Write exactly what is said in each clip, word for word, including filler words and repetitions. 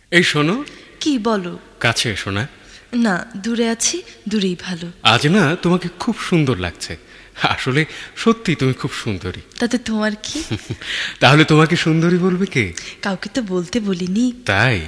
এই শোনো। কি বলো? কাছে এসো না। না, দূরে আছি, দূরেই ভালো। আজ না তোমাকে খুব সুন্দর লাগছে। আসলে সত্যি তুমি খুব সুন্দরী। তাতে তোমার কি? তাহলে তোমাকে সুন্দরী বলবে কে? কাউকে তো বলতে বলিনি। তাই?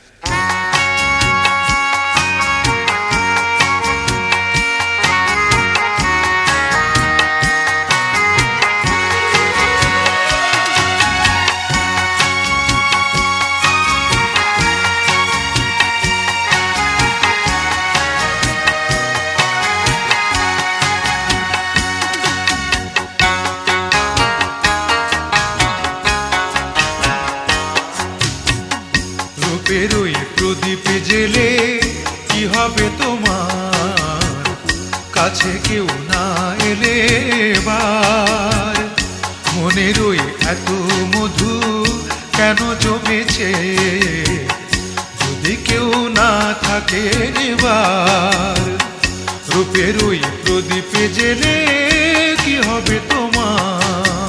রূপেরই প্রদীপ জেলে কি হবে তোমার, কাছে কেউ না এলে বার। মনেরই এত মধু কেন জমেছে, যদি কেউ না থাকে এবার। রূপেরই প্রদীপ জেলে কি হবে তোমার।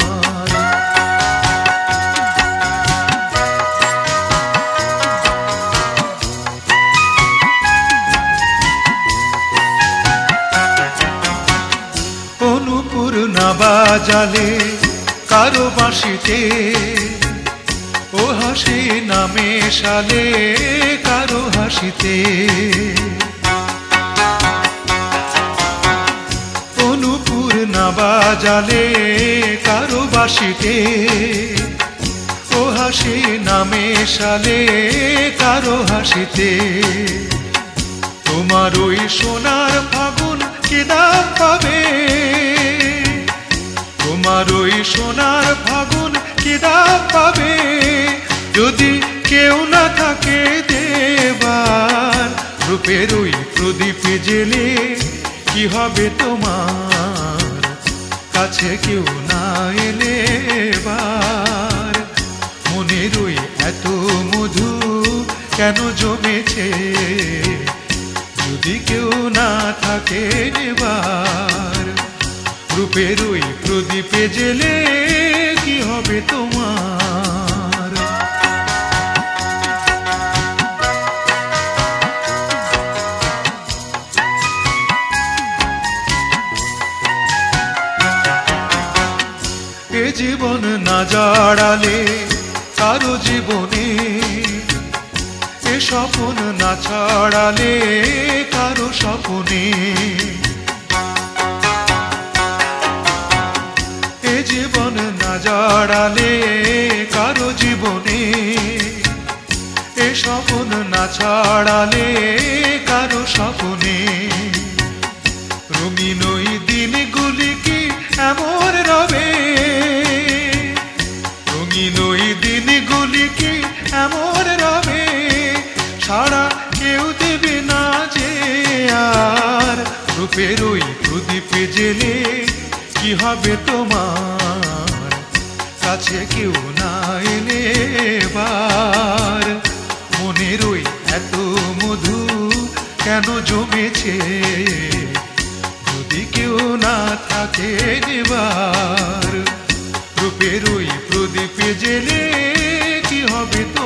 অনুপুর না বাজালে কারো বাঁশিতে, ও হাসি না মেশালে কারো হাসিতে। অনুপুর না বাজালে কারো বাঁশিতে, ও হাসি না মেশালে কারো হাসিতে। তোমার ওই সোনার ফাগুন কি দাম পাবে, তোমার ওই সোনার ফাগুন কি দাম পাবে, যদি কেউ না থাকে দেবার। রূপের ওই প্রদীপ জেলে কি হবে তোমার, কাছে কেউ না এলে বার। মনের ওই এত মধু কেন জমেছে, যদি কেউ না থাকে এবার। রূপের ওই প্রদীপে জেলে কি হবে তোমার। এ জীবন না জড়ালে কারো জীবনে, এ স্বপ্ন না ছড়ালে কারো স্বপ্নে। এ জীবন না জড়ালে কারো জীবনে, এ স্বপ্ন না ছড়ালে কারো স্বপ্নে। রঙিন ওই দিনগুলি কি এমন রবে, রঙিন ওই দিনগুলি কি এমন রবে, সারা কেউ দেবে না যে আর। রূপের ওই প্রদীপ জেলে কি হবে তোমার, কাছে কেউ না এলে বার। মনের ওই এত মধু কেন জমেছে, যদি কেউ না থাকে এবার। রূপের ওই প্রদীপ জেলে কি হবে।